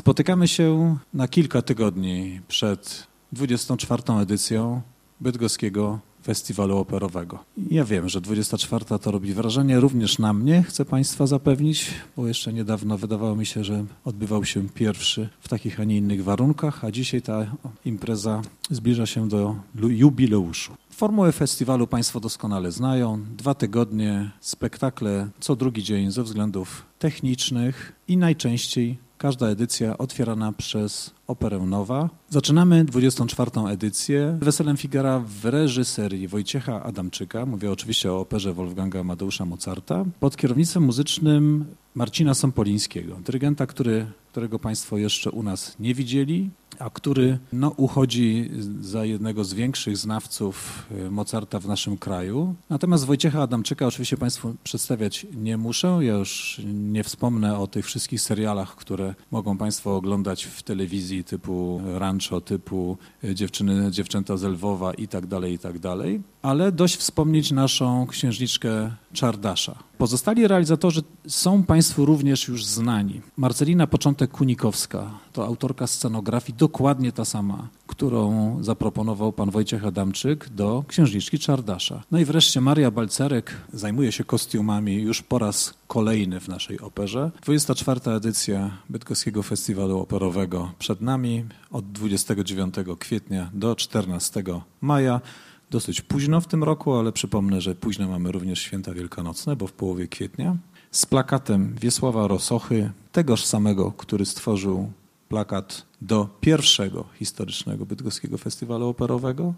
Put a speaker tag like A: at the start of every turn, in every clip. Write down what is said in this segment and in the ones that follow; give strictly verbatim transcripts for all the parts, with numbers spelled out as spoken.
A: Spotykamy się na kilka tygodni przed dwudziestą czwartą edycją Bydgoskiego Festiwalu Operowego. Ja wiem, że dwudziesta czwarta to robi wrażenie również na mnie, chcę Państwa zapewnić, bo jeszcze niedawno wydawało mi się, że odbywał się pierwszy w takich, a nie innych warunkach, a dzisiaj ta impreza zbliża się do jubileuszu. Formułę festiwalu Państwo doskonale znają. Dwa tygodnie, spektakle co drugi dzień ze względów technicznych i najczęściej każda edycja otwierana przez Operę Nowa. Zaczynamy dwudziestą czwartą edycję Weselem Figara w reżyserii Wojciecha Adamczyka. Mówię oczywiście o operze Wolfganga Amadeusza Mozarta. Pod kierownictwem muzycznym Marcina Sąpolińskiego, dyrygenta, który, którego Państwo jeszcze u nas nie widzieli, a który no, uchodzi za jednego z większych znawców Mozarta w naszym kraju. Natomiast Wojciecha Adamczyka oczywiście Państwu przedstawiać nie muszę. Ja już nie wspomnę o tych wszystkich serialach, które mogą Państwo oglądać w telewizji typu Rancho, typu Dziewczyny, Dziewczęta z Lwowa i tak dalej, i tak dalej. Ale dość wspomnieć naszą księżniczkę Czardasza. Pozostali realizatorzy są Państwu również już znani. Marcelina Początek-Kunikowska to autorka scenografii, dokładnie ta sama, którą zaproponował pan Wojciech Adamczyk do księżniczki Czardasza. No i wreszcie Maria Balcerek zajmuje się kostiumami już po raz kolejny w naszej operze. dwudziesta czwarta edycja Bydgoskiego Festiwalu Operowego przed nami od dwudziestego dziewiątego kwietnia do czternastego maja. Dosyć późno w tym roku, ale przypomnę, że późno mamy również święta wielkanocne, bo w połowie kwietnia. Z plakatem Wiesława Rosochy, tegoż samego, który stworzył plakat do pierwszego historycznego Bydgoskiego Festiwalu Operowego.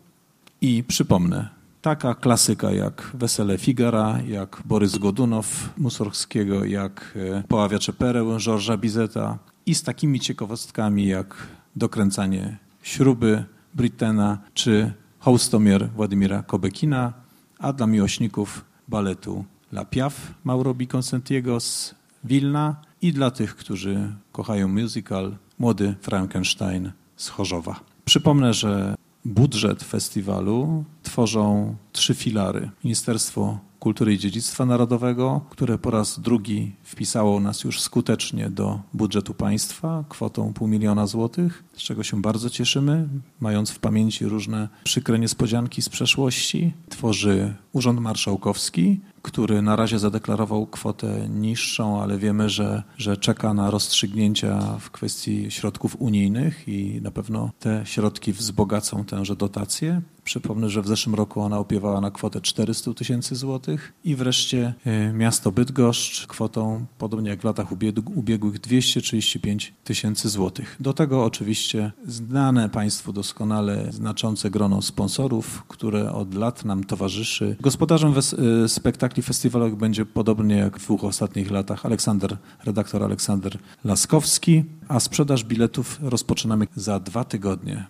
A: I przypomnę, taka klasyka jak Wesele Figara, jak Borys Godunow Mussorgskiego, jak Poławiacze Pereł Georgesa Bizeta i z takimi ciekawostkami jak Dokręcanie śruby Brittena czy Hołstomier Władimira Kobekina, a dla miłośników baletu La Piaf Mauro Biconsentiego z Wilna i dla tych, którzy kochają musical Młody Frankenstein z Chorzowa. Przypomnę, że budżet festiwalu tworzą trzy filary. Ministerstwo Kultury i Dziedzictwa Narodowego, które po raz drugi wpisało nas już skutecznie do budżetu państwa kwotą pół miliona złotych, z czego się bardzo cieszymy, mając w pamięci różne przykre niespodzianki z przeszłości. Tworzy Urząd Marszałkowski, który na razie zadeklarował kwotę niższą, ale wiemy, że, że czeka na rozstrzygnięcia w kwestii środków unijnych i na pewno te środki wzbogacą tęże dotację. Przypomnę, że w zeszłym roku ona opiewała na kwotę czterysta tysięcy złotych i wreszcie miasto Bydgoszcz kwotą, podobnie jak w latach ubiegłych, dwieście trzydzieści pięć tysięcy złotych. Do tego oczywiście znane Państwu doskonale znaczące grono sponsorów, które od lat nam towarzyszy. Gospodarzem wes- spektakli festiwalowych będzie podobnie jak w dwóch ostatnich latach Aleksander, redaktor Aleksander Laskowski, a sprzedaż biletów rozpoczynamy za dwa tygodnie.